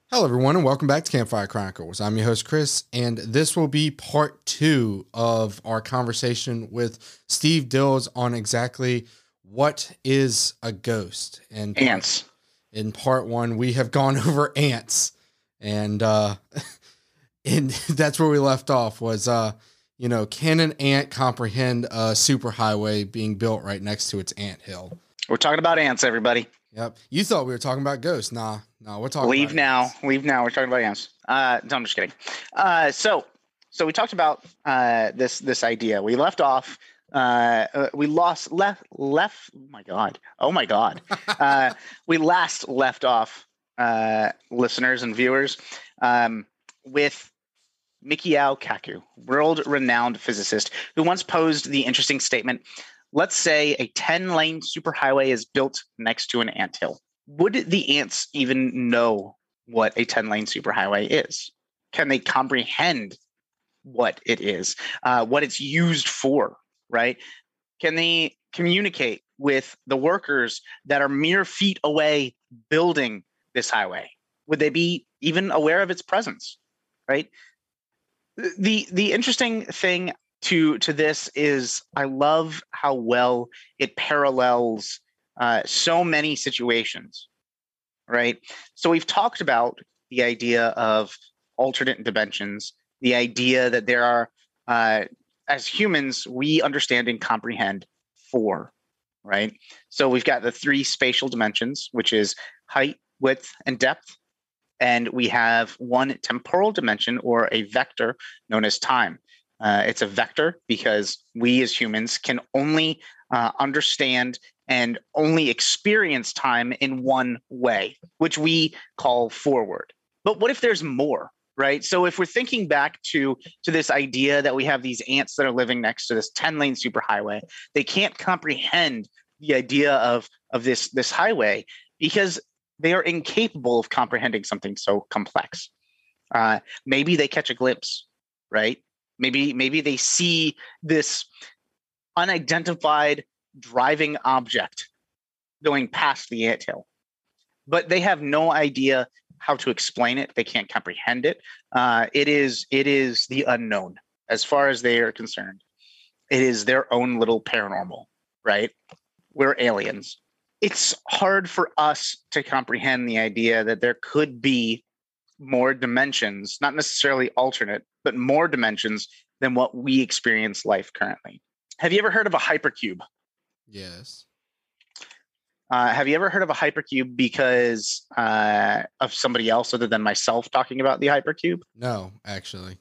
Hello, everyone, and welcome back to Campfire Chronicles. I'm your host, Chris, and this will be part 2 of our conversation with Steve Dills on exactly what is a ghost. And Ants. In part 1, we have gone over ants, and and that's where we left off. Was can an ant comprehend a superhighway being built right next to its anthill? We're talking about ants, everybody. Yep. You thought we were talking about ghosts. Nah, we're talking Leave about now. ants. Leave now. We're talking about ants. No, I'm just kidding. So we talked about this idea. We left off. We lost left. Oh my god. We last left off, listeners and viewers, with Mikio Kaku, world-renowned physicist, who once posed the interesting statement: let's say a 10-lane superhighway is built next to an anthill. Would the ants even know what a 10-lane superhighway is? Can they comprehend what it is, what it's used for, right? Can they communicate with the workers that are mere feet away building this highway? Would they be even aware of its presence, right? The interesting thing to this is I love how well it parallels so many situations, right? So we've talked about the idea of alternate dimensions, the idea that there are, as humans, we understand and comprehend 4, right? So we've got the 3 spatial dimensions, which is height, width, and depth. And we have 1 temporal dimension, or a vector, known as time. It's a vector because we as humans can only understand and only experience time in one way, which we call forward. But what if there's more, right? So if we're thinking back to this idea that we have these ants that are living next to this 10-lane superhighway, they can't comprehend the idea of this highway because they are incapable of comprehending something so complex. Maybe they catch a glimpse, right? Maybe they see this unidentified driving object going past the anthill, but they have no idea how to explain it. They can't comprehend it. It is the unknown as far as they are concerned. It is their own little paranormal, right? We're aliens. It's hard for us to comprehend the idea that there could be more dimensions, not necessarily alternate, but more dimensions than what we experience life currently. Have you ever heard of a hypercube? Yes. Have you ever heard of a hypercube because of somebody else other than myself talking about the hypercube? No, actually.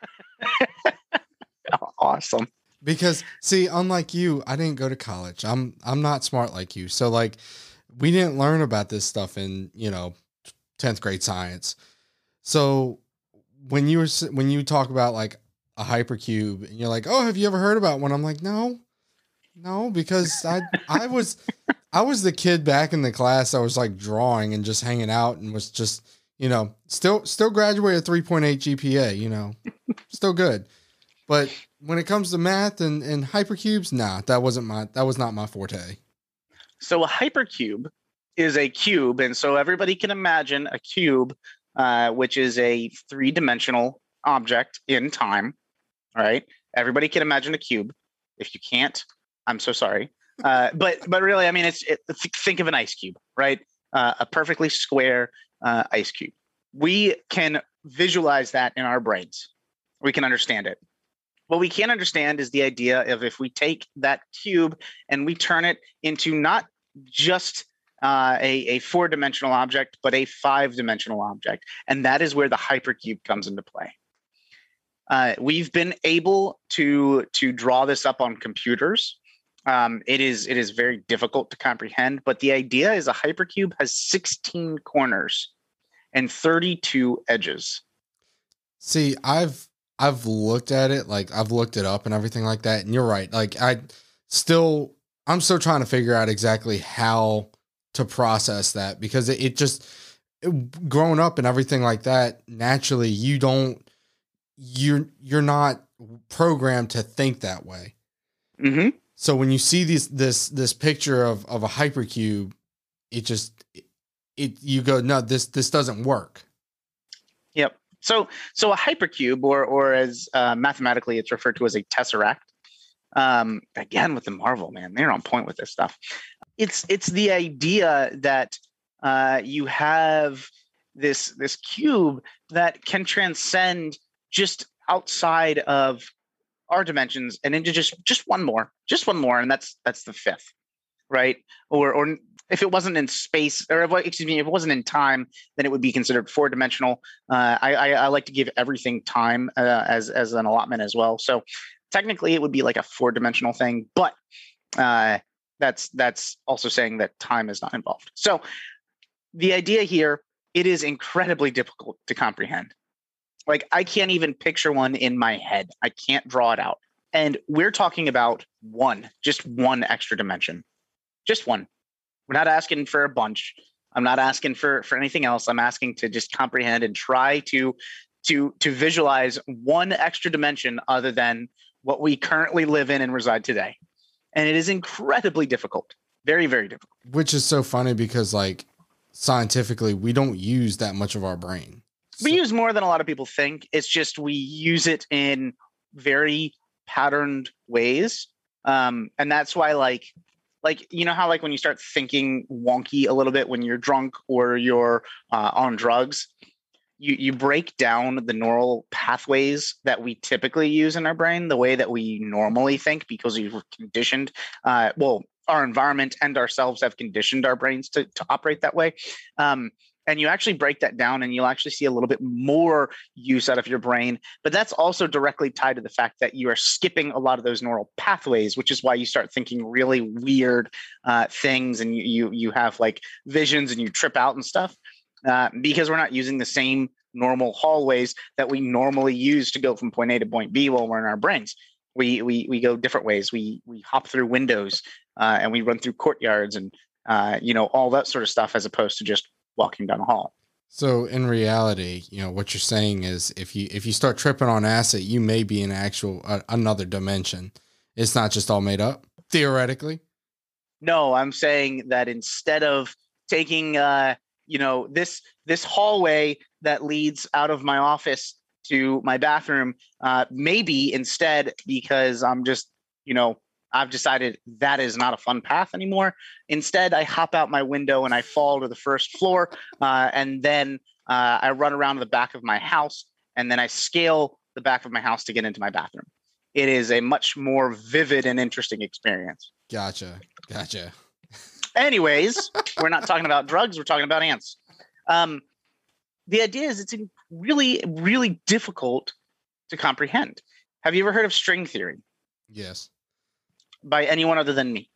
Awesome. Because see, unlike you, I didn't go to college. I'm not smart like you. So like we didn't learn about this stuff in, 10th grade science. So when you talk about like a hypercube and you're like, "Oh, have you ever heard about one?" I'm like, "No, because I was the kid back in the class that was like drawing and just hanging out and was just, still graduated 3.8 GPA, still good. But when it comes to math and hypercubes, nah, that was not my forte." So a hypercube is a cube, and so everybody can imagine a cube, which is a 3-dimensional object in time, right? Everybody can imagine a cube. If you can't, I'm so sorry. But really, I mean, think of an ice cube, right? A perfectly square ice cube. We can visualize that in our brains. We can understand it. What we can't understand is the idea of if we take that cube and we turn it into not just a 4-dimensional object, but a 5-dimensional object. And that is where the hypercube comes into play. We've been able to draw this up on computers. It is very difficult to comprehend, but the idea is a hypercube has 16 corners and 32 edges. See, I've looked at it, like I've looked it up and everything like that. And you're right. Like I'm still trying to figure out exactly how to process that, because it just growing up and everything like that, naturally you're not programmed to think that way. Mm-hmm. So when you see this picture of a hypercube, you go, no, this doesn't work. Yep. So a hypercube, or as mathematically it's referred to as a tesseract. Again, with the Marvel, man, they're on point with this stuff. It's the idea that you have this cube that can transcend just outside of our dimensions and into just one more, and that's the fifth, right? Or if it wasn't in space, or excuse me, if it wasn't in time, then it would be considered four-dimensional. I like to give everything time as an allotment as well. So technically, it would be like a four-dimensional thing, but that's also saying that time is not involved. So the idea here, it is incredibly difficult to comprehend. Like, I can't even picture one in my head. I can't draw it out. And we're talking about just one extra dimension, just one. We're not asking for a bunch. I'm not asking for anything else. I'm asking to just comprehend and try to visualize one extra dimension other than what we currently live in and reside today. And it is incredibly difficult. Very, very difficult. Which is so funny because, like, scientifically, we don't use that much of our brain. We use more than a lot of people think. It's just we use it in very patterned ways. And that's why, like, you know how, like, when you start thinking wonky a little bit when you're drunk or you're on drugs, you break down the neural pathways that we typically use in our brain, the way that we normally think, because we've conditioned, our environment and ourselves have conditioned our brains to operate that way. And you actually break that down and you'll actually see a little bit more use out of your brain. But that's also directly tied to the fact that you are skipping a lot of those neural pathways, which is why you start thinking really weird things, and you have like visions and you trip out and stuff because we're not using the same normal hallways that we normally use to go from point A to point B while we're in our brains. We go different ways. We hop through windows and we run through courtyards and all that sort of stuff, as opposed to just walking down a hall. So in reality, what you're saying is if you start tripping on acid, you may be in another dimension. It's not just all made up, theoretically. No, I'm saying that instead of taking this hallway that leads out of my office to my bathroom, maybe instead, because I'm just, I've decided that is not a fun path anymore. Instead, I hop out my window and I fall to the first floor, and then I run around the back of my house, and then I scale the back of my house to get into my bathroom. It is a much more vivid and interesting experience. Gotcha. Anyways, we're not talking about drugs. We're talking about ants. The idea is it's really, really difficult to comprehend. Have you ever heard of string theory? Yes. By anyone other than me?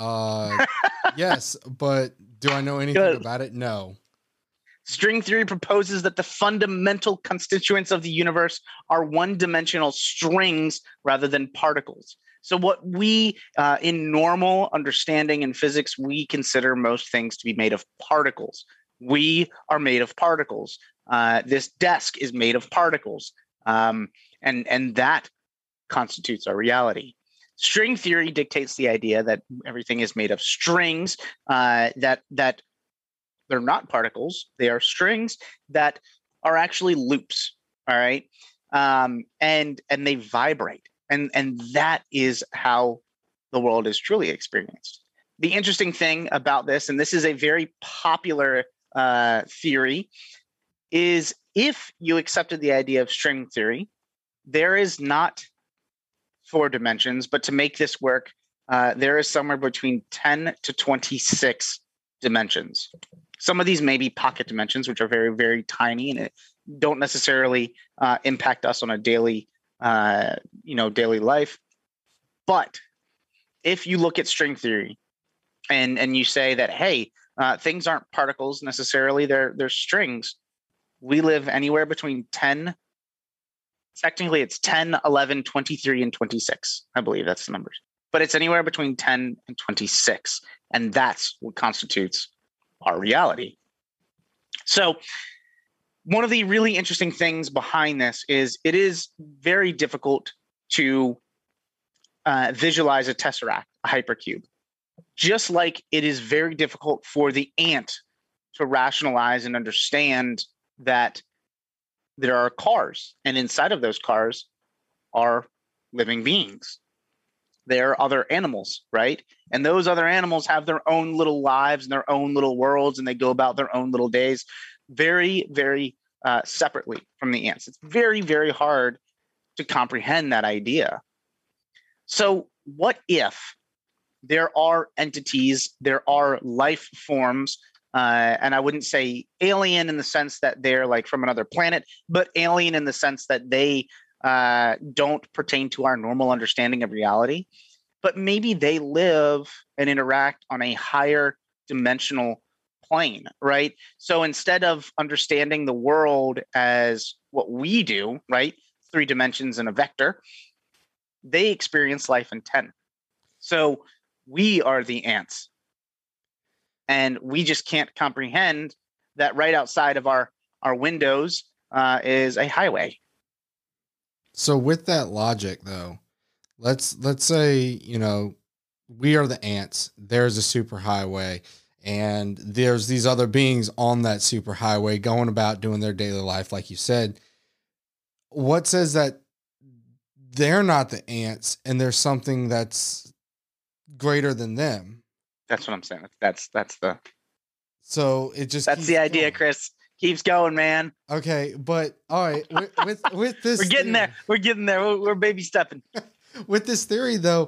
Yes, but do I know anything about it? No. String theory proposes that the fundamental constituents of the universe are one-dimensional strings rather than particles. So what we, in normal understanding in physics, we consider most things to be made of particles. We are made of particles. This desk is made of particles. And that constitutes our reality. String theory dictates the idea that everything is made of strings, that they're not particles. They are strings that are actually loops. All right. And they vibrate. And that is how the world is truly experienced. The interesting thing about this, and this is a very popular theory, is if you accepted the idea of string theory, there is not 4 dimensions, but to make this work, there is somewhere between 10 to 26 dimensions. Some of these may be pocket dimensions, which are very, very tiny and don't necessarily impact us on a daily life. But if you look at string theory and you say that, hey, things aren't particles necessarily, they're strings. We live anywhere between 10. Technically, it's 10, 11, 23, and 26. I believe that's the numbers. But it's anywhere between 10 and 26. And that's what constitutes our reality. So one of the really interesting things behind this is it is very difficult to visualize a tesseract, a hypercube. Just like it is very difficult for the ant to rationalize and understand that there are cars, and inside of those cars are living beings. There are other animals, right? And those other animals have their own little lives and their own little worlds, and they go about their own little days very, very separately from the ants. It's very, very hard to comprehend that idea. So, what if there are entities, there are life forms, and I wouldn't say alien in the sense that they're like from another planet, but alien in the sense that they don't pertain to our normal understanding of reality, but maybe they live and interact on a higher dimensional plane, right? So instead of understanding the world as what we do, right, 3 dimensions and a vector, they experience life in 10. So we are the ants, and we just can't comprehend that right outside of our windows is a highway. So with that logic though, let's say, you know, we are the ants, there's a superhighway, and there's these other beings on that superhighway going about doing their daily life like you said. What says that they're not the ants and there's something that's greater than them? That's what I'm saying. That's the So it just that's keeps the idea, going. Chris. Keeps going, man. Okay, but all right, with this We're getting there. theory- We're getting there. We're baby stepping. with this theory though,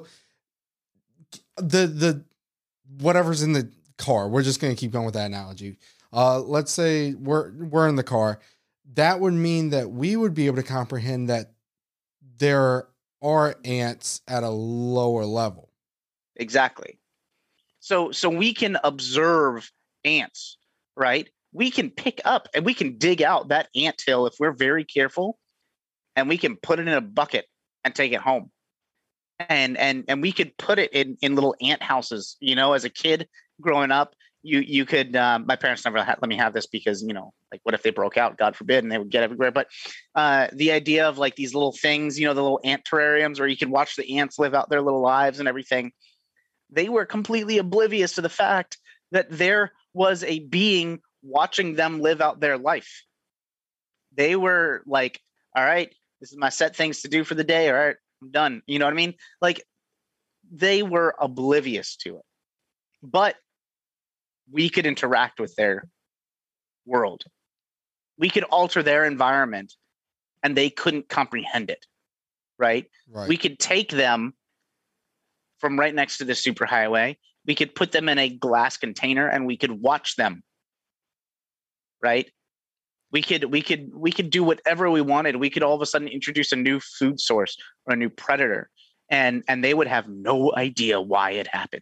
the whatever's in the car, we're just going to keep going with that analogy. Let's say we're in the car. That would mean that we would be able to comprehend that there are ants at a lower level. Exactly. So we can observe ants, right? We can pick up and we can dig out that ant hill if we're very careful, and we can put it in a bucket and take it home. And we could put it in little ant houses. You know, as a kid growing up, you could. My parents never let me have this because, you know, like what if they broke out? God forbid, and they would get everywhere. But the idea of like these little things, you know, the little ant terrariums where you can watch the ants live out their little lives and everything. They were completely oblivious to the fact that there was a being watching them live out their life. They were like, all right, this is my set things to do for the day. All right, I'm done. You know what I mean? Like, they were oblivious to it. But we could interact with their world. We could alter their environment, and they couldn't comprehend it, right? Right. We could take them from right next to the superhighway. We could put them in a glass container and we could watch them, right? We could do whatever we wanted. We could all of a sudden introduce a new food source or a new predator, and they would have no idea why it happened.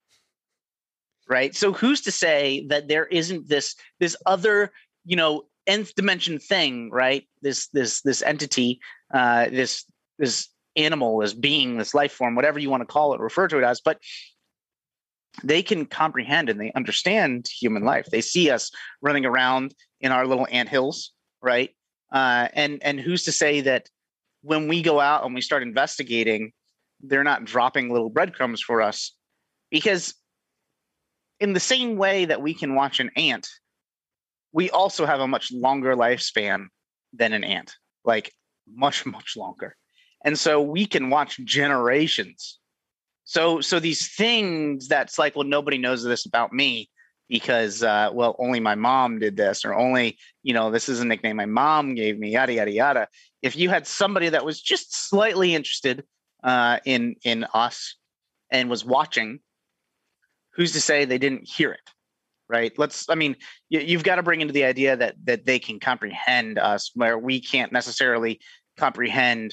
Right? So who's to say that there isn't this other, you know, nth dimension thing, right? This entity, this animal, this being, this life form, whatever you want to call it, refer to it as, but they can comprehend and they understand human life. They see us running around in our little anthills, right? And who's to say that when we go out and we start investigating, they're not dropping little breadcrumbs for us? Because in the same way that we can watch an ant, we also have a much longer lifespan than an ant, like much, much longer. And so we can watch generations. So these things that's like, well, nobody knows this about me because, well, only my mom did this, or only, you know, this is a nickname my mom gave me, yada, yada, yada. If you had somebody that was just slightly interested in us and was watching, who's to say they didn't hear it, right? You've got to bring into the idea that they can comprehend us where we can't necessarily comprehend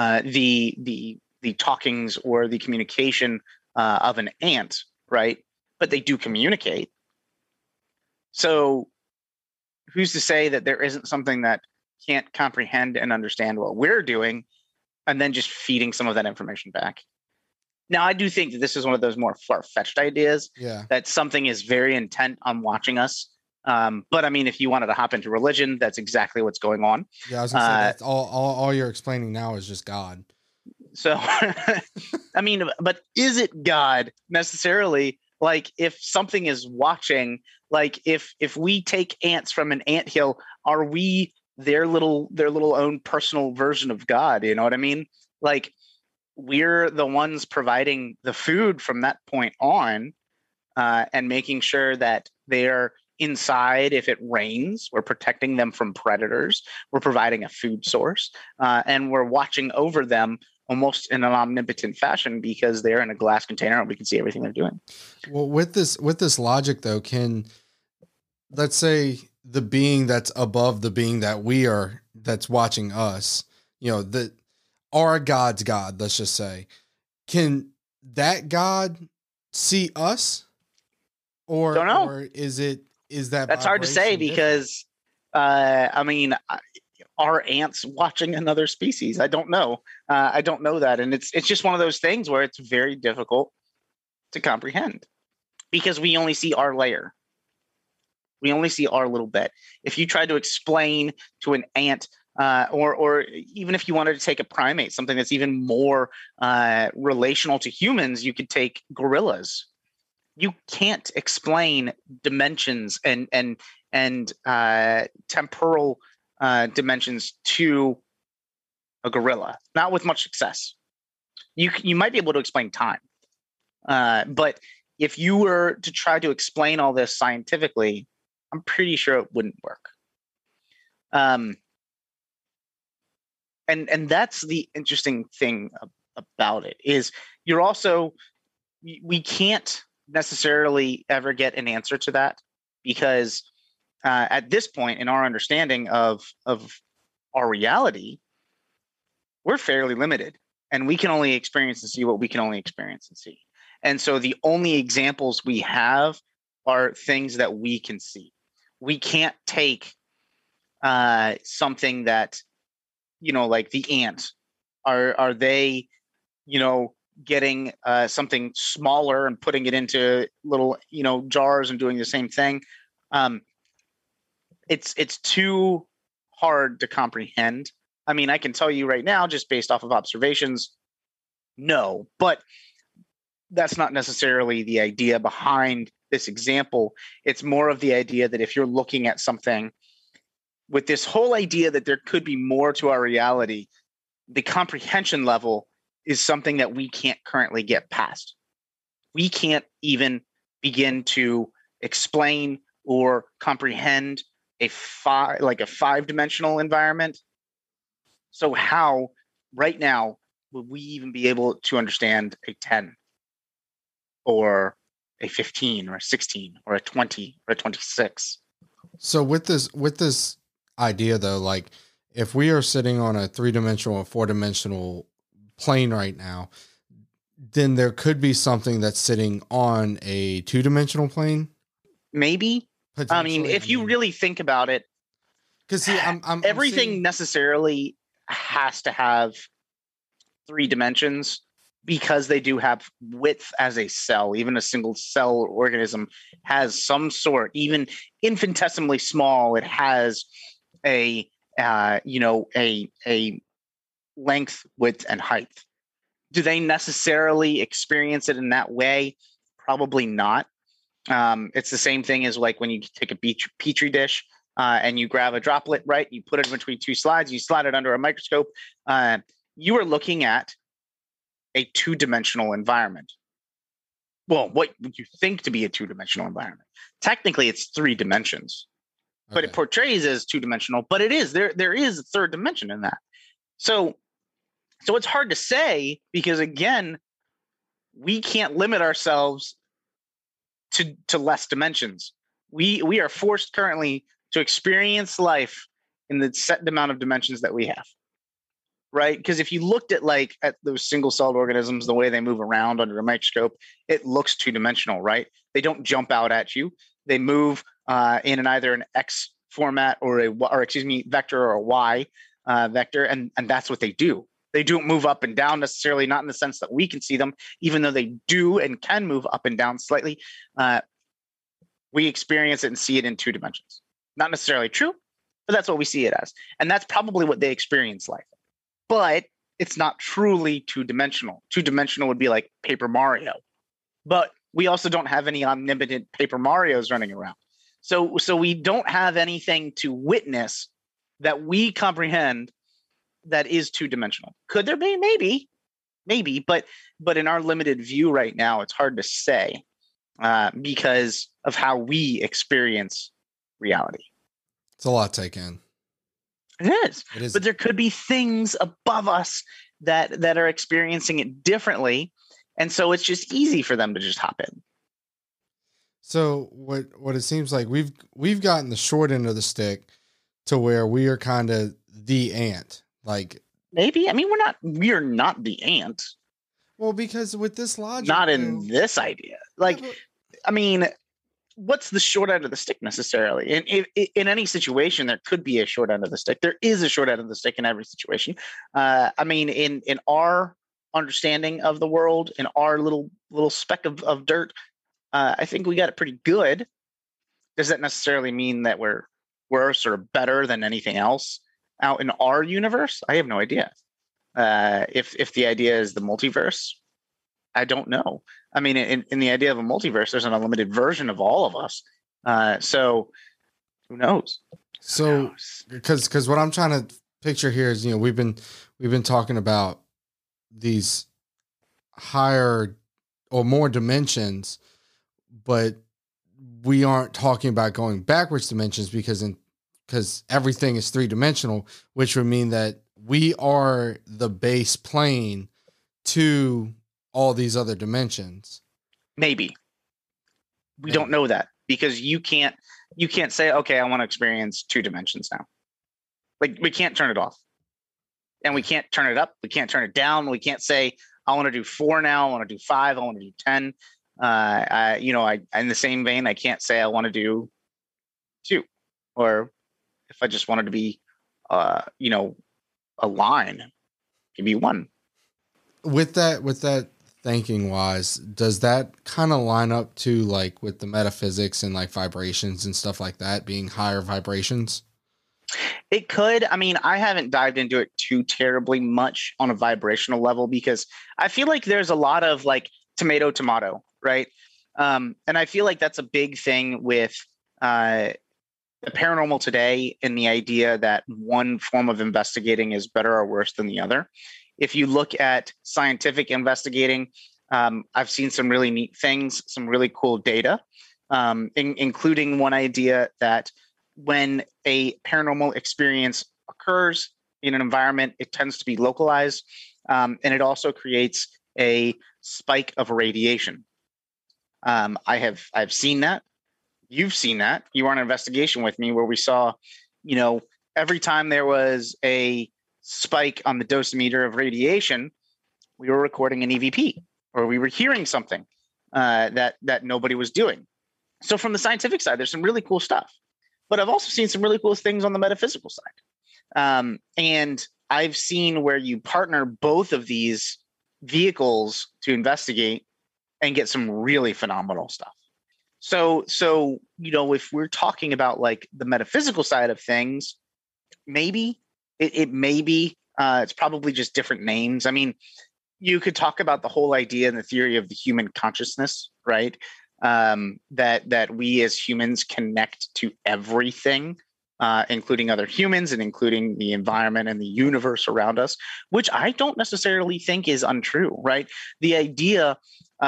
the talkings or the communication of an ant, right? But they do communicate. So who's to say that there isn't something that can't comprehend and understand what we're doing and then just feeding some of that information back? Now, I do think that this is one of those more far-fetched ideas, that something is very intent on watching us. But I mean, if you wanted to hop into religion, that's exactly what's going on. Yeah, I was gonna say that's all you're explaining now is just God. So, I mean, but is it God necessarily? Like, if something is watching, like if we take ants from an anthill, are we their little own personal version of God. You know what I mean? Like, we're the ones providing the food from that point on, and making sure that they're inside. If it rains, we're protecting them from predators. We're providing a food source, and we're watching over them almost in an omnipotent fashion because they're in a glass container and we can see everything they're doing. Well, with this logic though, let's say the being that's above the being that we are, that's watching us, that our God's God, let's just say, can that God see us? Or don't know. Or is that that's hard to say because I mean, are ants watching another species? I don't know. I don't know that, and it's just one of those things where it's very difficult to comprehend because we only see our layer. We only see our little bit. If you tried to explain to an ant, or even if you wanted to take a primate, something that's even more relational to humans, you could take gorillas. You can't explain dimensions and temporal dimensions to a gorilla, not with much success. You might be able to explain time, but if you were to try to explain all this scientifically, I'm pretty sure it wouldn't work. And that's the interesting thing about it is we can't necessarily ever get an answer to that because at this point in our understanding of our reality, we're fairly limited and we can only experience and see what we can only experience and see. And so the only examples we have are things that we can see. We can't take something that, like the ant. Are they, getting something smaller and putting it into little, jars and doing the same thing? It's too hard to comprehend. I mean, I can tell you right now, just based off of observations, no, but that's not necessarily the idea behind this example. It's more of the idea that if you're looking at something with this whole idea that there could be more to our reality, the comprehension level is something that we can't currently get past. We can't even begin to explain or comprehend a five-dimensional environment. So how right now would we even be able to understand a 10 or a 15 or a 16 or a 20 or a 26? So with this idea though, like if we are sitting on a 3-dimensional or 4-dimensional plane right now, then there could be something that's sitting on a 2-dimensional plane. Maybe. I mean, if you really think about it, because see, I'm everything necessarily has to have 3 dimensions because they do have width as a cell. Even a single cell organism has some sort, even infinitesimally small. It has a length, width, and height. Do they necessarily experience it in that way? Probably not. It's the same thing as like when you take a petri dish and you grab a droplet, right? You put it between 2 slides, you slide it under a microscope. You are looking at a 2-dimensional environment. Well, what would you think to be a 2-dimensional environment? Technically, it's 3 dimensions, but it portrays as 2-dimensional. But it is there is a 3rd dimension in that. So it's hard to say because again, we can't limit ourselves to less dimensions. We are forced currently to experience life in the set amount of dimensions that we have. Right? Because if you looked at those single-celled organisms, the way they move around under a microscope, it looks 2-dimensional, right? They don't jump out at you. They move in either an X format or vector or a Y vector, and that's what they do. They don't move up and down necessarily, not in the sense that we can see them, even though they do and can move up and down slightly. We experience it and see it in 2 dimensions. Not necessarily true, but that's what we see it as. And that's probably what they experience life. But it's not truly 2-dimensional. 2-dimensional would be like Paper Mario. But we also don't have any omnipotent Paper Marios running around. So we don't have anything to witness that we comprehend that is two-dimensional. Could there be? Maybe, but in our limited view right now, it's hard to say because of how we experience reality. It's a lot to take in. It is. But there could be things above us that are experiencing it differently, and so it's just easy for them to just hop in. So what it seems like we've gotten the short end of the stick to where we are kind of the ant. Like, maybe. I mean, we're not the ant. Well, because with this logic, not in this idea. Like, yeah, I mean, what's the short end of the stick necessarily? In any situation, there could be a short end of the stick. There is a short end of the stick in every situation. I mean, in our understanding of the world, in our little speck of dirt, I think we got it pretty good. Does that necessarily mean that we're worse or better than anything else out in our universe? I have no idea. If the idea is the multiverse, I don't know. I mean, in the idea of a multiverse, there's an unlimited version of all of us. So who knows? So because what I'm trying to picture here is, we've been talking about these higher or more dimensions, but we aren't talking about going backwards dimensions because everything is 3-dimensional, which would mean that we are the base plane to all these other dimensions. Maybe. We don't know that because you can't say, okay, I want to experience 2 dimensions now. Like, we can't turn it off. And we can't turn it up. We can't turn it down. We can't say, I want to do 4 now. I want to do 5. I want to do 10. In the same vein, I can't say I want to do 2, or if I just wanted to be, a line, give me 1. With that thinking wise, does that kind of line up to like with the metaphysics and like vibrations and stuff like that being higher vibrations? It could. I mean, I haven't dived into it too terribly much on a vibrational level because I feel like there's a lot of like tomato, right? And I feel like that's a big thing with the paranormal today, and the idea that one form of investigating is better or worse than the other. If you look at scientific investigating, I've seen some really neat things, some really cool data, including one idea that when a paranormal experience occurs in an environment, it tends to be localized, and it also creates a spike of radiation. I've seen that. You've seen that. You were on an investigation with me where we saw, every time there was a spike on the dosimeter of radiation, we were recording an EVP, or we were hearing something that nobody was doing. So from the scientific side, there's some really cool stuff. But I've also seen some really cool things on the metaphysical side. And I've seen where you partner both of these vehicles to investigate and get some really phenomenal stuff. So if we're talking about like the metaphysical side of things, maybe it may be, it's probably just different names. I mean, you could talk about the whole idea and the theory of the human consciousness, right? That we as humans connect to everything, including other humans and including the environment and the universe around us, which I don't necessarily think is untrue, right? The idea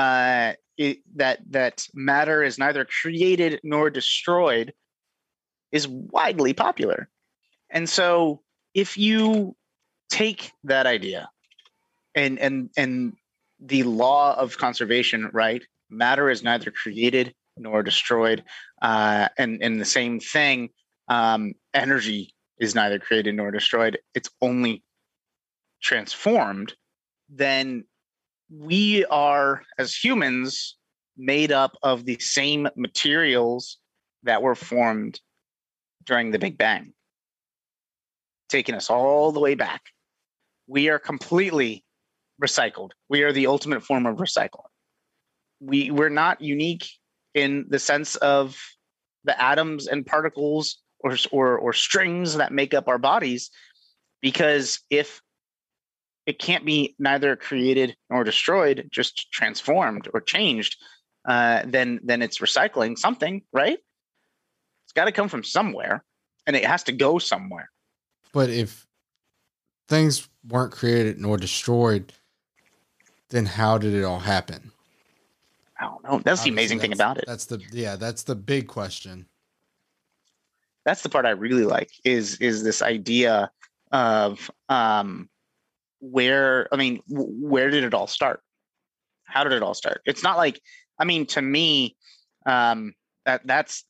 that matter is neither created nor destroyed is widely popular. And so if you take that idea and the law of conservation, right? Matter is neither created nor destroyed. And the same thing, energy is neither created nor destroyed. It's only transformed. Then we are, as humans, made up of the same materials that were formed during the Big Bang, taking us all the way back. We are completely recycled. We are the ultimate form of recycling. We're not unique in the sense of the atoms and particles or strings that make up our bodies, because if it can't be neither created nor destroyed, just transformed or changed, then it's recycling something, right? It's got to come from somewhere, and it has to go somewhere. But if things weren't created nor destroyed, then how did it all happen? I don't know. That's the Obviously, amazing thing about it. that's the big question. That's the part I really like is this idea of where where did it all start? How did it all start? It's not like, I mean, to me, that's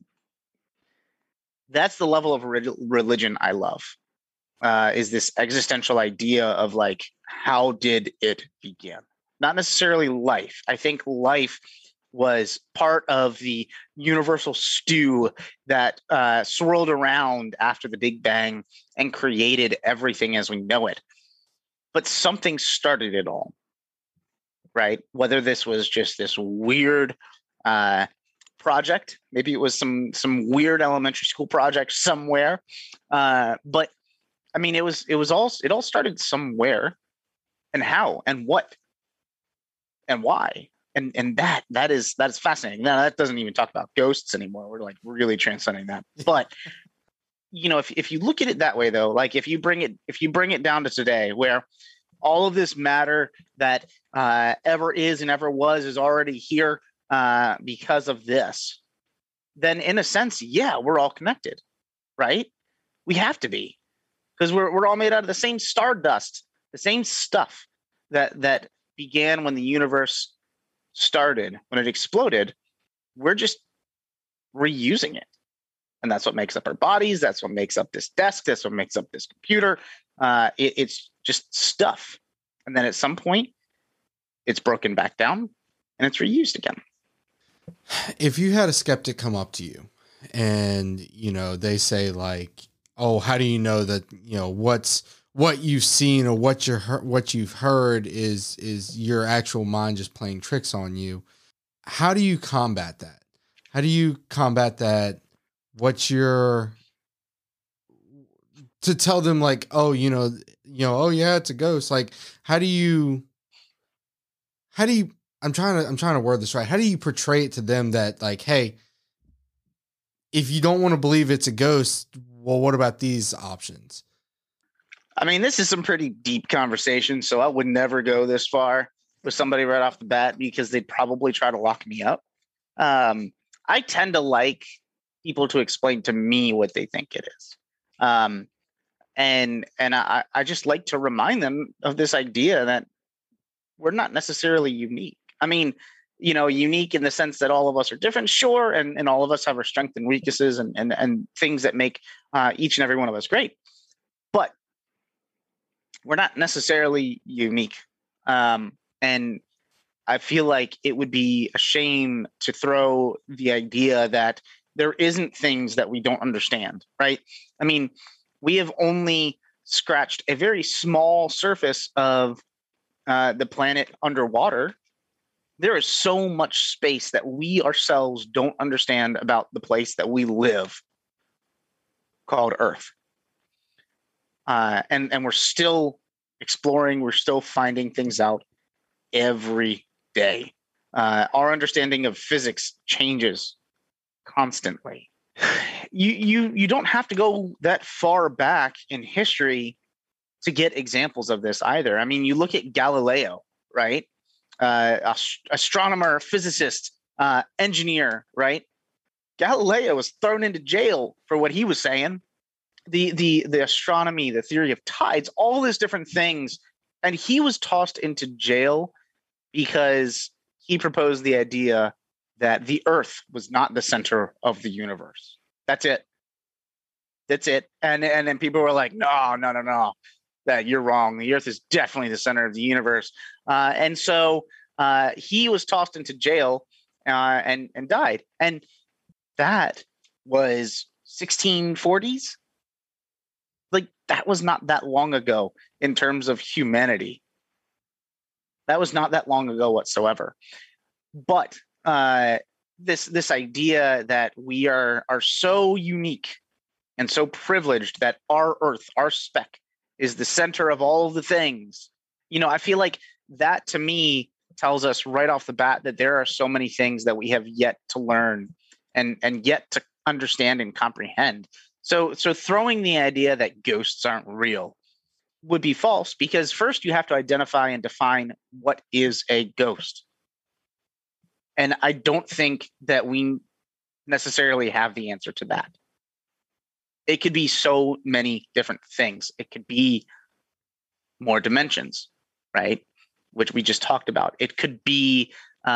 the level of religion I love. Is this existential idea of like, how did it begin? Not necessarily life. I think life was part of the universal stew that swirled around after the Big Bang and created everything as we know it. But something started it all, right? Whether this was just this weird project, maybe it was some weird elementary school project somewhere, but I mean, it all started somewhere, and how and what and why, and that is fascinating. Now that doesn't even talk about ghosts anymore. We're like really transcending that. But if you look at it that way, though, like if you bring it down to today, where all of this matter that ever is and ever was is already here because of this, then in a sense, yeah, we're all connected, right? We have to be, because we're all made out of the same stardust, the same stuff that began when the universe started, when it exploded. We're just reusing it. And that's what makes up our bodies. That's what makes up this desk. That's what makes up this computer. It's just stuff. And then at some point, it's broken back down and it's reused again. If you had a skeptic come up to you and, they say like, oh, how do you know that, what you've seen or what you've heard is your actual mind just playing tricks on you? How do you combat that? How do you combat that? To tell them like, oh, oh yeah, it's a ghost. Like, how do you, I'm trying to word this right. How do you portray it to them that like, hey, if you don't want to believe it's a ghost, well, what about these options? I mean, this is some pretty deep conversation, so I would never go this far with somebody right off the bat because they'd probably try to lock me up. I tend to like people to explain to me what they think it is. And I just like to remind them of this idea that we're not necessarily unique. I mean, unique in the sense that all of us are different, sure, and all of us have our strengths and weaknesses and things that make each and every one of us great. But we're not necessarily unique. And I feel like it would be a shame to throw the idea that there isn't things that we don't understand, right? I mean, we have only scratched a very small surface of the planet underwater. There is so much space that we ourselves don't understand about the place that we live, called Earth. And we're still exploring, we're still finding things out every day. Our understanding of physics changes constantly. You don't have to go that far back in history to get examples of this either. I mean, you look at Galileo, right? Astronomer, physicist, engineer, right? Galileo was thrown into jail for what he was saying. The astronomy, the theory of tides, all these different things, and he was tossed into jail because he proposed the idea that the Earth was not the center of the universe. That's it. And then people were like, no, that you're wrong. The Earth is definitely the center of the universe. And so he was tossed into jail and died. And that was 1640s. Like, that was not that long ago in terms of humanity. That was not that long ago whatsoever. But this idea that we are so unique and so privileged that our Earth, our speck, is the center of all of the things. I feel like that to me tells us right off the bat that there are so many things that we have yet to learn and yet to understand and comprehend. So throwing the idea that ghosts aren't real would be false, because first you have to identify and define what is a ghost. And I don't think that we necessarily have the answer to that. It could be so many different things. It could be more dimensions, right? Which we just talked about. It could be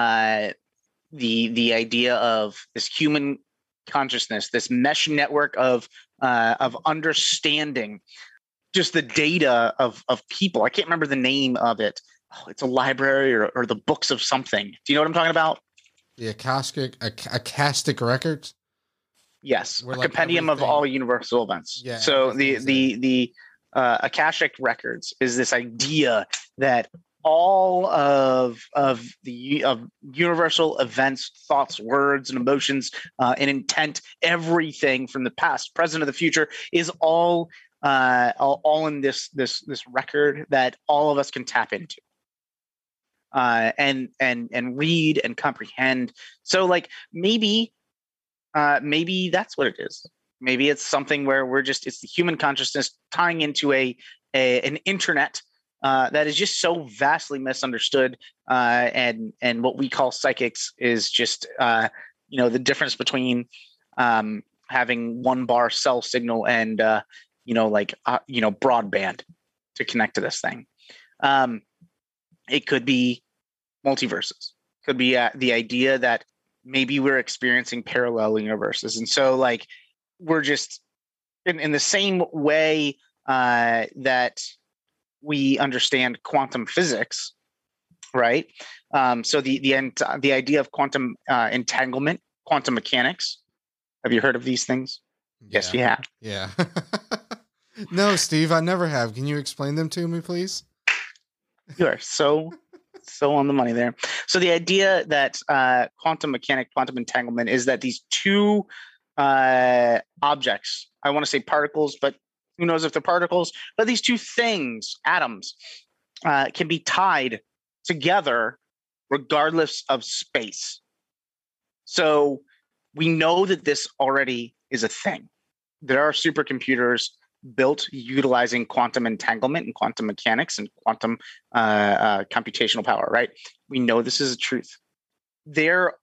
the idea of this human consciousness, this mesh network of understanding, just the data of people. I can't remember the name of it. Oh, it's a library or the books of something. Do you know what I'm talking about? The Akashic records. Yes, Where, a like, compendium of everything- all universal events. Yeah, So everything's the Akashic records is this idea that all of universal events, thoughts, words, and emotions, and intent, everything from the past, present, to the future, is all in this record that all of us can tap into, and read and comprehend. So, like, maybe that's what it is. Maybe it's something where it's the human consciousness tying into an internet that is just so vastly misunderstood, and what we call psychics is just the difference between having one bar cell signal and broadband to connect to this thing. It could be multiverses. Could be the idea that maybe we're experiencing parallel universes, and so, like, we're just in the same way that we understand quantum physics, right? So the idea of quantum entanglement, quantum mechanics. Have you heard of these things? Yes, we have. Yeah. No, Steve, I never have. Can you explain them to me, please? You are so on the money there. So the idea that quantum mechanic, quantum entanglement, is that these two objects, I want to say particles, but who knows if they're particles, but these two things, atoms, can be tied together regardless of space. So we know that this already is a thing. There are supercomputers built utilizing quantum entanglement and quantum mechanics and quantum computational power, right? We know this is a truth. There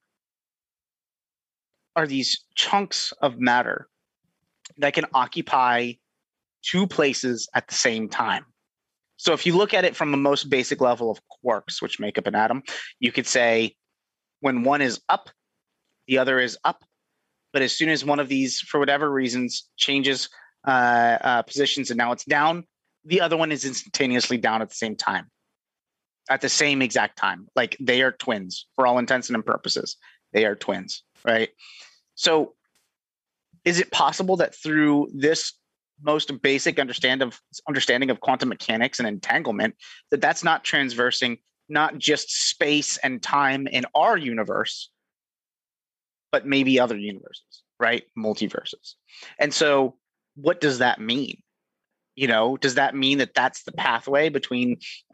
are these chunks of matter that can occupy two places at the same time. So if you look at it from the most basic level of quarks, which make up an atom, you could say when one is up, the other is up. But as soon as one of these, for whatever reasons, changes positions and now it's down, the other one is instantaneously down at the same time, at the same exact time. Like, they are twins for all intents and purposes. They are twins, right? So is it possible that through this most basic understanding of quantum mechanics and entanglement, that's not transversing not just space and time in our universe, but maybe other universes, right? Multiverses. And so what does that mean? Does that mean that that's the pathway between,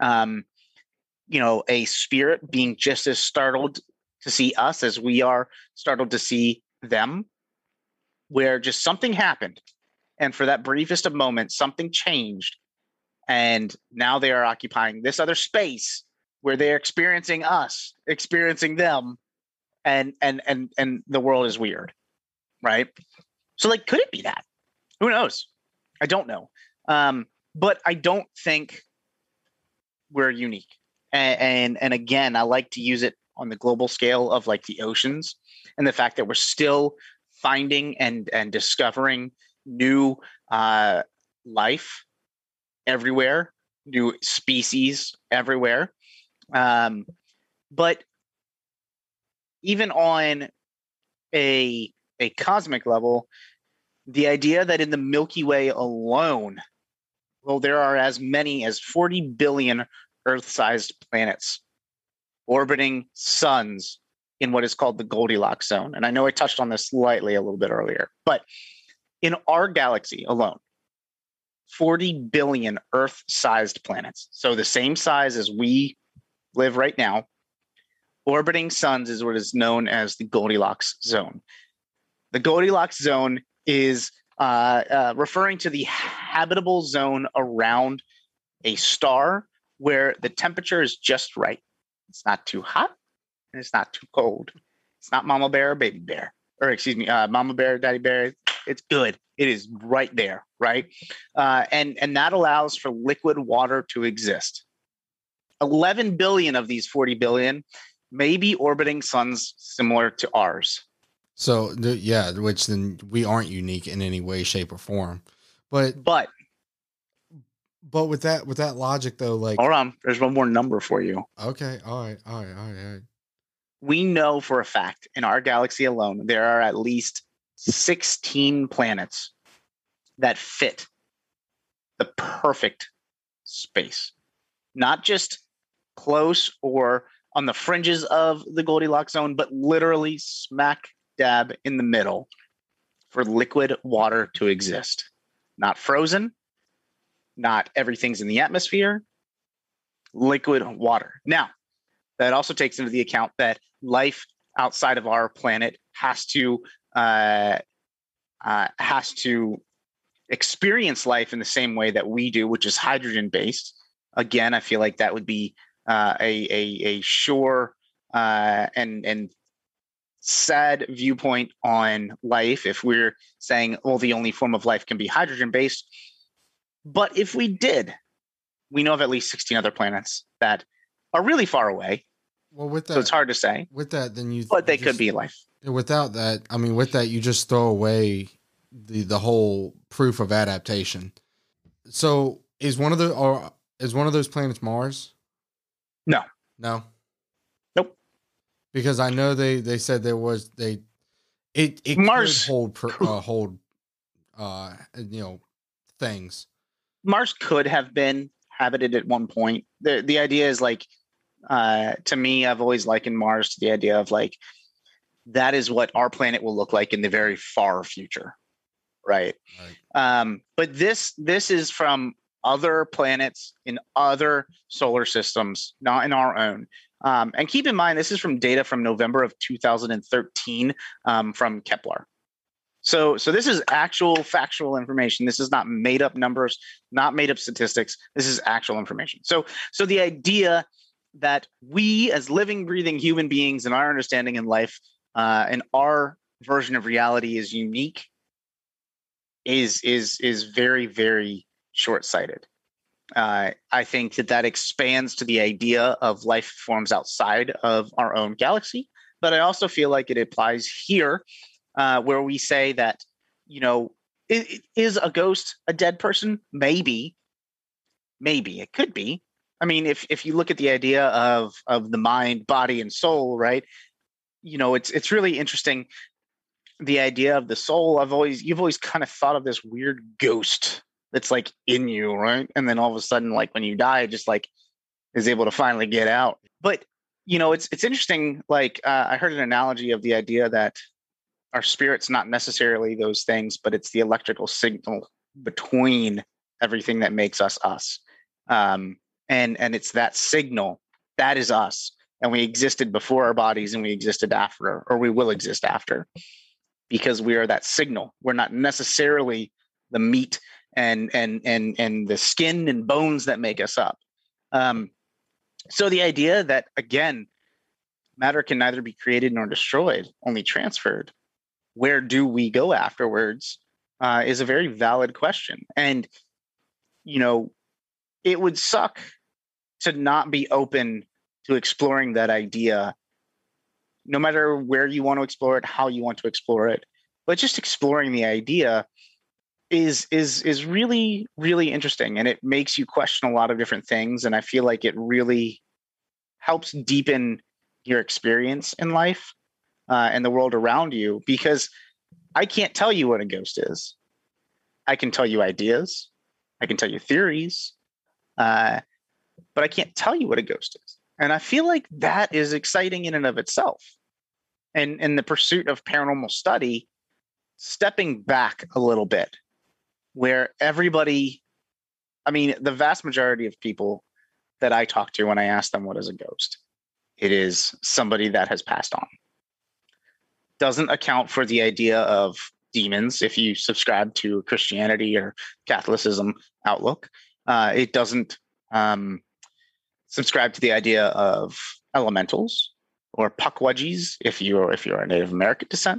a spirit being just as startled to see us as we are startled to see them, where just something happened, and for that briefest of moments, something changed, and now they are occupying this other space where they're experiencing us, experiencing them, and the world is weird, right? So, like, could it be that? Who knows? I don't know. But I don't think we're unique. And again, I like to use it on the global scale of, like, the oceans, and the fact that we're still finding and discovering new life everywhere, new species everywhere. But even on a cosmic level, the idea that in the Milky Way alone, well, there are as many as 40 billion Earth-sized planets orbiting suns in what is called the Goldilocks zone. And I know I touched on this slightly a little bit earlier, but in our galaxy alone, 40 billion Earth-sized planets, so the same size as we live right now, orbiting suns is what is known as the Goldilocks zone. The Goldilocks zone is referring to the habitable zone around a star where the temperature is just right. It's not too hot and it's not too cold. It's not mama bear or baby bear, or excuse me, mama bear, daddy bear. It's good. It is right there, right? And that allows for liquid water to exist. 11 billion of these 40 billion may be orbiting suns similar to ours. So yeah, which then we aren't unique in any way, shape, or form. But with that logic though, like, hold on, there's one more number for you. Okay, all right. We know for a fact in our galaxy alone there are at least 16 planets that fit the perfect space, not just close or on the fringes of the Goldilocks zone, but literally smack dab in the middle for liquid water to exist. Not frozen, not everything's in the atmosphere, liquid water. Now, that also takes into the account that life outside of our planet has to experience life in the same way that we do, which is hydrogen based. Again, I feel like that would be a sure and sad viewpoint on life if we're saying, well, the only form of life can be hydrogen based. But if we did, we know of at least 16 other planets that are really far away. Well, with that, so it's hard to say. With that, then but they could be life. Without that, I mean, with that, you just throw away the whole proof of adaptation. So is one of those planets Mars? No. Nope. Because I know they said there was it Mars could hold things. Mars could have been habited at one point. The idea is like, to me, I've always likened Mars to the idea of like, that is what our planet will look like in the very far future. Right. But this is from other planets in other solar systems, not in our own. And keep in mind, this is from data from November of 2013 from Kepler. So this is actual factual information. This is not made up numbers, not made up statistics. This is actual information. So the idea that we as living, breathing human beings and our understanding in life and our version of reality is unique is very, very short-sighted. I think that expands to the idea of life forms outside of our own galaxy, but I also feel like it applies here, where we say that, is a ghost a dead person? Maybe it could be. I mean, if you look at the idea of the mind, body, and soul, right? It's really interesting. The idea of the soul, you've always kind of thought of this weird ghost that's like in you, right? And then all of a sudden, like when you die, it just like is able to finally get out. But it's interesting. Like I heard an analogy of the idea that our spirit's not necessarily those things, but it's the electrical signal between everything that makes us us. And it's that signal that is us, and we existed before our bodies, and we existed after, or we will exist after. Because we are that signal. We're not necessarily the meat and the skin and bones that make us up. So the idea that, again, matter can neither be created nor destroyed, only transferred. Where do we go afterwards is a very valid question. And, it would suck to not be open to exploring that idea, no matter where you want to explore it, how you want to explore it. But just exploring the idea is really, really interesting. And it makes you question a lot of different things. And I feel like it really helps deepen your experience in life and the world around you, because I can't tell you what a ghost is. I can tell you ideas. I can tell you theories. But I can't tell you what a ghost is. And I feel like that is exciting in and of itself. And in the pursuit of paranormal study, stepping back a little bit, where everybody, the vast majority of people that I talk to when I ask them what is a ghost, it is somebody that has passed on. Doesn't account for the idea of demons if you subscribe to Christianity or Catholicism outlook. It doesn't subscribe to the idea of elementals or pukwudgies if you're a Native American descent.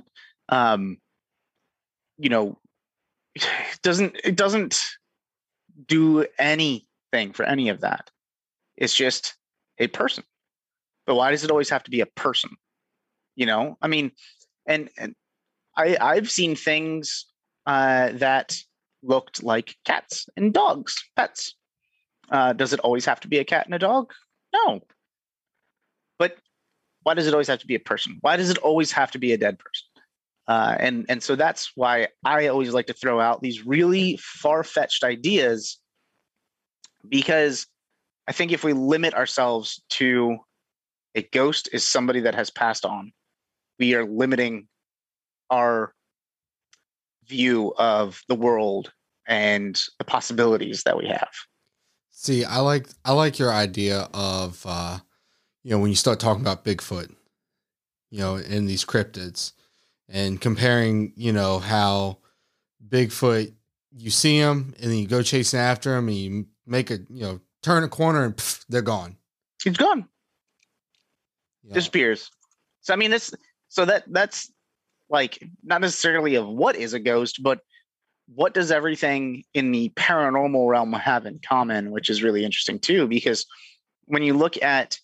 You know, it doesn't do anything for any of that. It's just a person. But why does it always have to be a person? You know, I mean, and I've seen things that looked like cats and dogs, pets. Does it always have to be a cat and a dog? No. But why does it always have to be a person? Why does it always have to be a dead person? And so that's why I always like to throw out these really far-fetched ideas, because I think if we limit ourselves to a ghost is somebody that has passed on, we are limiting our view of the world and the possibilities that we have. See, I like your idea of when you start talking about Bigfoot, in these cryptids, and comparing, how Bigfoot, you see him and then you go chasing after him and you make turn a corner and pff, they're gone. He's gone. Disappears. So I mean, that's like not necessarily of what is a ghost, but what does everything in the paranormal realm have in common, which is really interesting too, because when you look at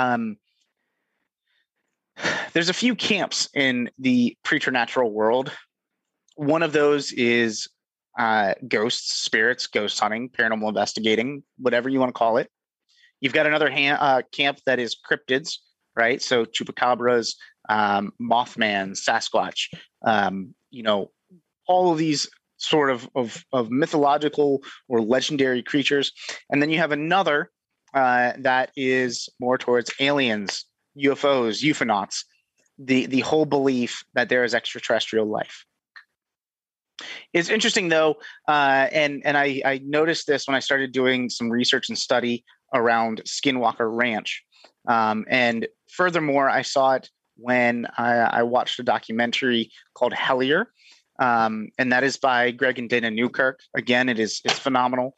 there's a few camps in the preternatural world. One of those is ghosts, spirits, ghost hunting, paranormal investigating, whatever you want to call it. You've got another camp that is cryptids, right? So chupacabras, Mothman, Sasquatch, all of these sort of mythological or legendary creatures. And then you have another that is more towards aliens, UFOs, euphonauts, the whole belief that there is extraterrestrial life. It's interesting though, and I noticed this when I started doing some research and study around Skinwalker Ranch. And furthermore, I saw it when I watched a documentary called Hellier, and that is by Greg and Dana Newkirk. Again, it's phenomenal.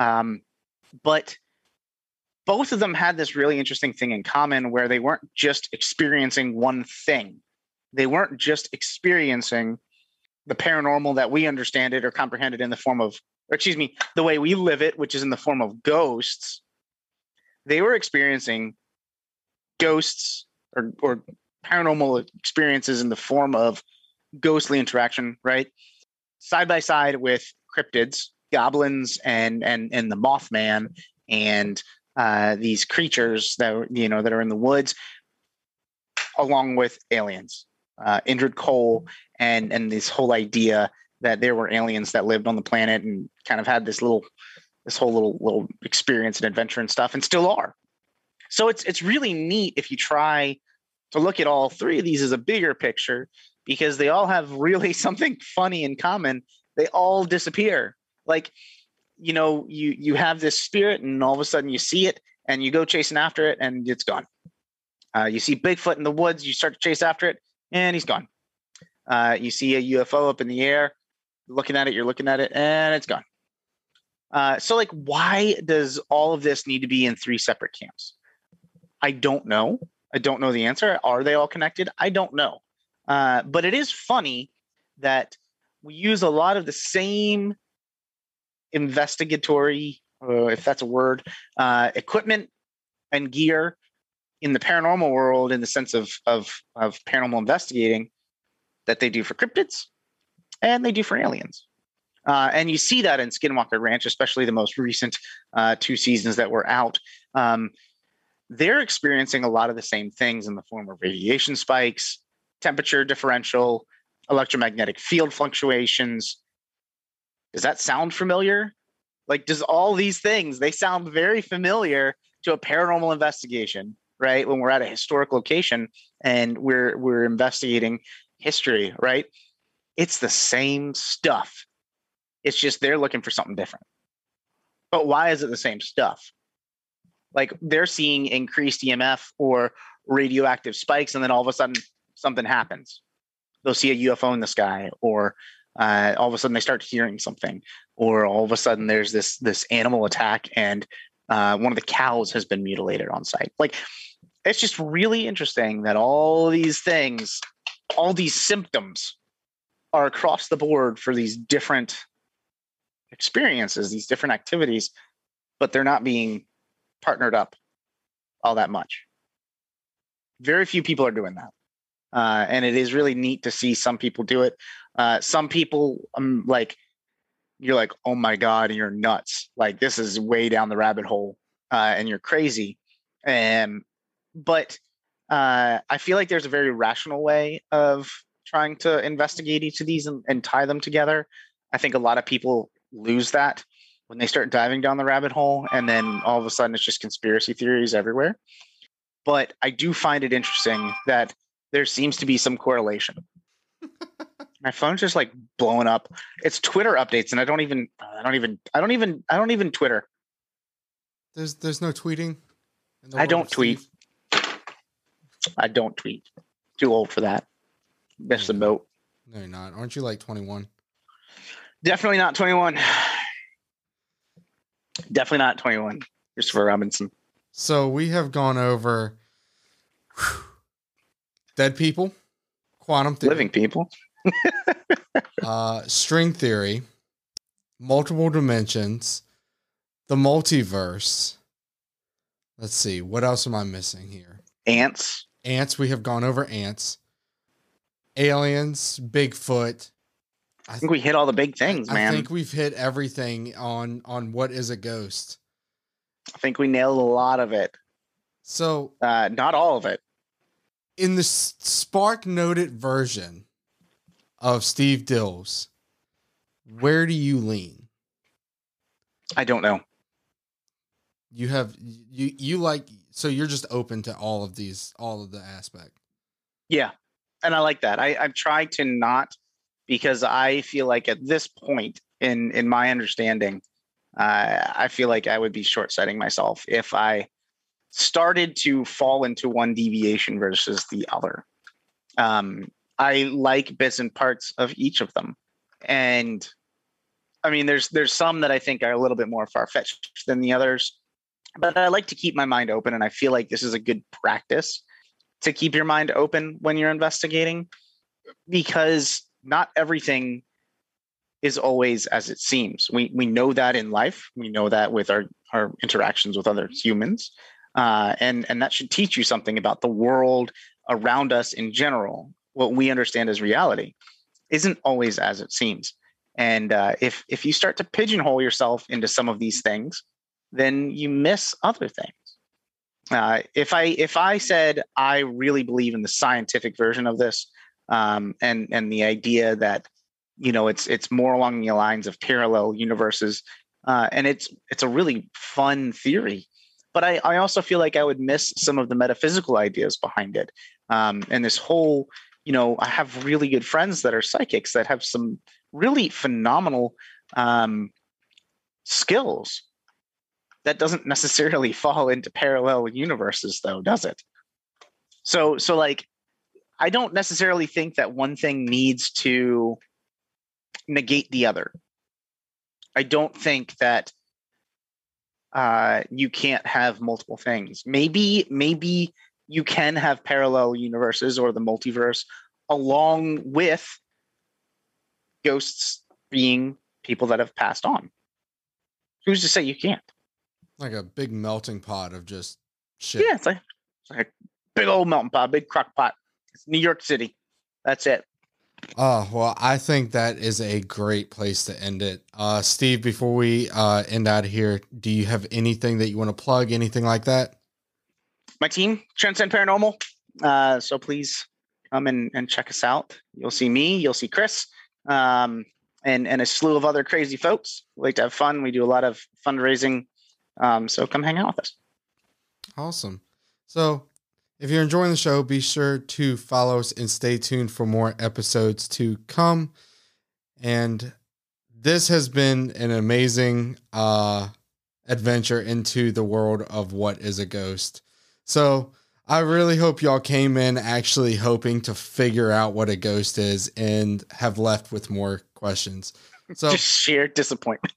But both of them had this really interesting thing in common where they weren't just experiencing one thing. They weren't just experiencing the paranormal that we understand it or comprehend it in the form of, the way we live it, which is in the form of ghosts. They were experiencing ghosts or paranormal experiences in the form of ghostly interaction, right? Side by side with cryptids, goblins, and the Mothman, and these creatures that are in the woods, along with aliens, Indrid Cold, and this whole idea that there were aliens that lived on the planet and kind of had this whole little experience and adventure and stuff, and still are. So it's really neat if you try to look at all three of these as a bigger picture, because they all have really something funny in common. They all disappear. Like, you have this spirit and all of a sudden you see it and you go chasing after it and it's gone. You see Bigfoot in the woods, you start to chase after it and he's gone. You see a UFO up in the air, you're looking at it and it's gone. So like, why does all of this need to be in three separate camps? I don't know. I don't know the answer. Are they all connected? I don't know. But it is funny that we use a lot of the same investigatory, if that's a word, equipment and gear in the paranormal world, in the sense of paranormal investigating, that they do for cryptids and they do for aliens. And you see that in Skinwalker Ranch, especially the most recent 2 seasons that were out. They're experiencing a lot of the same things in the form of radiation spikes, temperature differential, electromagnetic field fluctuations. Does that sound familiar? Like, does all these things, they sound very familiar to a paranormal investigation, right? When we're at a historic location and we're investigating history, right? It's the same stuff. It's just they're looking for something different. But why is it the same stuff? Like, they're seeing increased EMF or radioactive spikes, and then all of a sudden something happens. they'll see a UFO in the sky, or all of a sudden they start hearing something, or all of a sudden there's this animal attack and one of the cows has been mutilated on site. Like, it's just really interesting that all these things, all these symptoms are across the board for these different experiences, these different activities, but they're not being partnered up all that much. Very few people are doing that. And it is really neat to see some people do it. Some people, like, you're like, oh my God, you're nuts. Like, this is way down the rabbit hole, and you're crazy. But I feel like there's a very rational way of trying to investigate each of these and tie them together. I think a lot of people lose that when they start diving down the rabbit hole, and then all of a sudden it's just conspiracy theories everywhere. But I do find it interesting that there seems to be some correlation. My phone's just like blowing up. It's Twitter updates, and I don't even Twitter. There's no tweeting. I don't tweet. I don't tweet. Too old for that. Missed the boat. No, you're not. Aren't you like 21? Definitely not 21. Definitely not 21. Christopher Robinson. So we have gone over dead people, quantum theory, living people, string theory, multiple dimensions, the multiverse. Let's see. What else am I missing here? Ants. We have gone over ants. Aliens, Bigfoot. I think we hit all the big things, man. I think we've hit everything on what is a ghost. I think we nailed a lot of it. So, not all of it. In the Spark Noted version of Steve Dills, where do you lean? I don't know. You like, so you're just open to all of the aspect. Yeah. And I like that. I've tried to not, because I feel like at this point in my understanding, I feel like I would be short-sighting myself if I started to fall into one deviation versus the other. I like bits and parts of each of them. And I mean, there's some that I think are a little bit more far-fetched than the others, but I like to keep my mind open. And I feel like this is a good practice to keep your mind open when you're investigating, because not everything is always as it seems. We know that in life. We know that with our interactions with other humans. And that should teach you something about the world around us in general. What we understand as reality isn't always as it seems. And if you start to pigeonhole yourself into some of these things, then you miss other things. If I said I really believe in the scientific version of this, and the idea that, you know, it's more along the lines of parallel universes, and it's a really fun theory, but I also feel like I would miss some of the metaphysical ideas behind it. And this whole, you know, I have really good friends that are psychics that have some really phenomenal skills. That doesn't necessarily fall into parallel universes, though, does it? So like, I don't necessarily think that one thing needs to negate the other. I don't think that you can't have multiple things. Maybe you can have parallel universes or the multiverse along with ghosts being people that have passed on. Who's to say you can't? Like a big melting pot of just shit. Yeah, it's like a big old melting pot, big crock pot. It's New York City. That's it. Oh, well, I think that is a great place to end it. Steve, before we end out here, do you have anything that you want to plug, anything like that? My team, Transcend Paranormal. So please come and check us out. You'll see me, you'll see Chris, and a slew of other crazy folks. We like to have fun. We do a lot of fundraising. So come hang out with us. Awesome. So if you're enjoying the show, be sure to follow us and stay tuned for more episodes to come. And this has been an amazing adventure into the world of what is a ghost. So I really hope y'all came in actually hoping to figure out what a ghost is and have left with more questions. So Just sheer disappointment.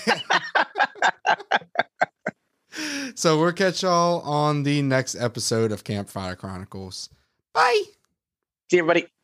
So we'll catch y'all on the next episode of Campfire Chronicles. Bye. See you, everybody.